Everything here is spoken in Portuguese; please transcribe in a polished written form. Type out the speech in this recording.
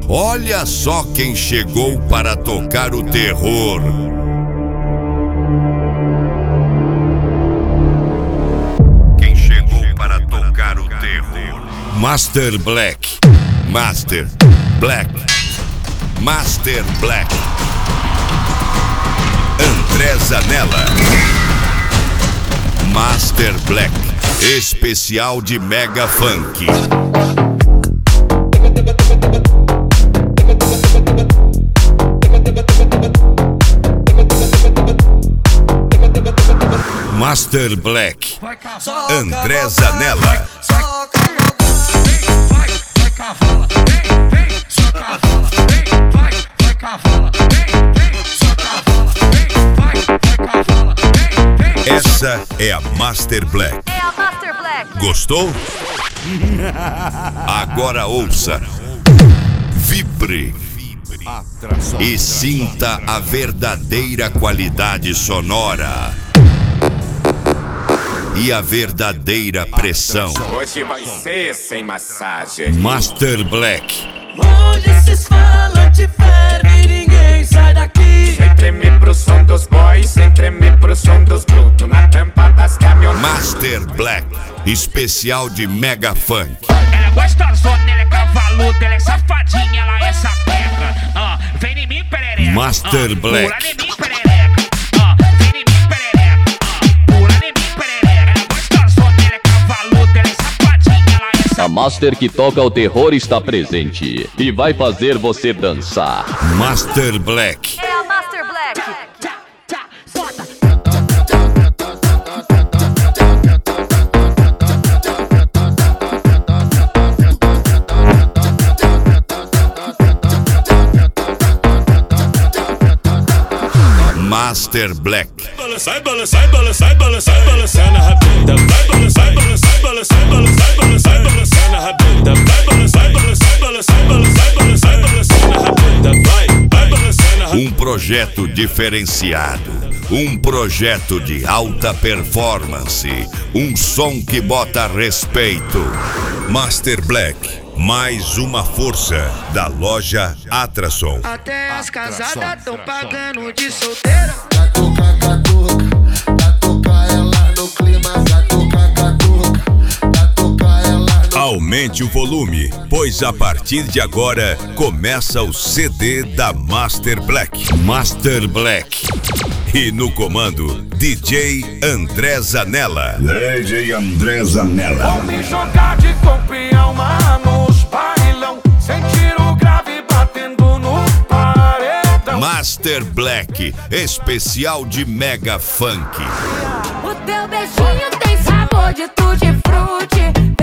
Olha só quem chegou para tocar o terror. Quem chegou para tocar o terror? Master Black. Master Black. Master Black. André Zanella. Master Black. Especial de Mega Funk. Master Black. André Zanella. Essa é a Master Black. É a Master Black. Gostou? Agora ouça, vibre e sinta a verdadeira qualidade sonora e a verdadeira pressão. Hoje vai ser sem massagem. Master Black. Onde cês falam de ferro, ninguém sai daqui. Sem tremer pro som dos boys, sem tremer pro som dos brutos, na tampa das caminhonetas. Master Black, especial de Mega Funk. Ela é gostosona, ela é cavaluda, ela é safadinha, ela é sapeca. Vem em mim, perereca. Master Black. Pula em mim, perereca. Vem em mim, perereca. Pula em mim, perereca. Ela é gostosona, ela é cavaluda, ela é safadinha, ela é sapeca. A Master que toca o terror está presente e vai fazer você dançar. Master Black. É a Master Black. Master Black. Sai, balançai, balançai, balançai, balançai na rabeta. Vai, balançai, balançai, balançai, balançai, balançai, balançai na rabeta. Vai, balançai, balançai, balançai, balançai, balançai, balançai na rabeta. Vai balançar na rabeta. Um projeto diferenciado, um projeto de alta performance, um som que bota respeito. Master Black, mais uma força da loja Atrason. Até as casadas tão pagando de solteira. Catuca, catuca ela no clima. Catuca, catuca ela no... Aumente o volume, pois a partir de agora começa o CD da Master Black. Master Black. E no comando, DJ André Zanella. DJ André Zanella. Vou me jogar de corpo e alma nos bailão, sem tiro grave batendo no paredão. Master Black, especial de Mega Funk. O teu beijinho tem sabor de tutti-frutti.